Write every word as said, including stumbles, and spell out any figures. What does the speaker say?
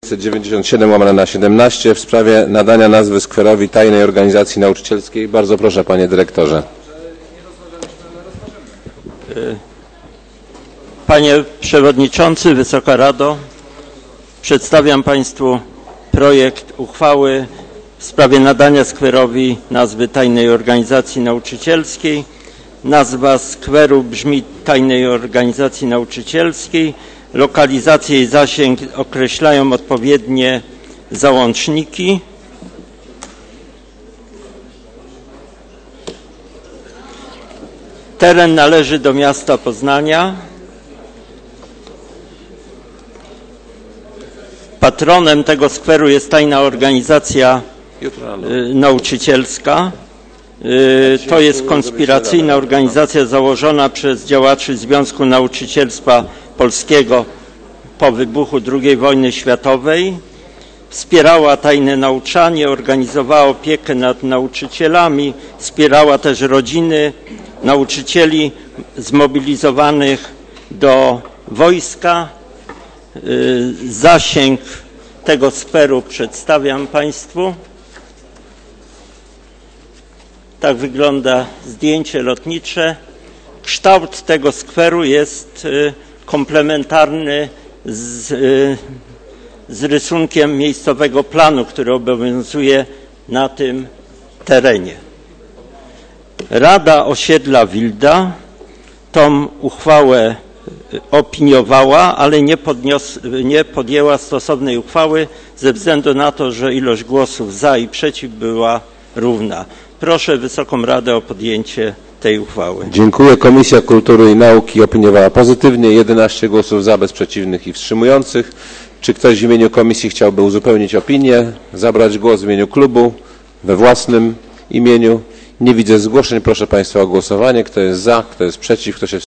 dziewięćdziesiąt siedem łamane na siedemnaście w sprawie nadania nazwy skwerowi tajnej organizacji nauczycielskiej. Bardzo proszę, panie dyrektorze. Panie Przewodniczący, Wysoka Rado, przedstawiam Państwu projekt uchwały w sprawie nadania skwerowi nazwy tajnej organizacji nauczycielskiej. Nazwa skweru brzmi Tajnej Organizacji Nauczycielskiej. Lokalizację i zasięg określają odpowiednie załączniki. Teren należy do miasta Poznania. Patronem tego skweru jest Tajna Organizacja Nauczycielska. To jest konspiracyjna organizacja założona przez działaczy Związku Nauczycielstwa Polskiego po wybuchu drugiej wojny światowej. Wspierała tajne nauczanie, organizowała opiekę nad nauczycielami, wspierała też rodziny nauczycieli zmobilizowanych do wojska. Zasięg tego skweru przedstawiam Państwu. Tak wygląda zdjęcie lotnicze. Kształt tego skweru jest komplementarny z, z rysunkiem miejscowego planu, który obowiązuje na tym terenie. Rada Osiedla Wilda tą uchwałę opiniowała, ale nie, podnios, nie podjęła stosownej uchwały ze względu na to, że ilość głosów za i przeciw była równa. Proszę Wysoką Radę o podjęcie tej uchwały. Dziękuję. Komisja Kultury i Nauki opiniowała pozytywnie. jedenaście głosów za, bez przeciwnych i wstrzymujących. Czy ktoś w imieniu komisji chciałby uzupełnić opinię, zabrać głos w imieniu klubu, we własnym imieniu? Nie widzę zgłoszeń. Proszę Państwa o głosowanie. Kto jest za, kto jest przeciw, kto się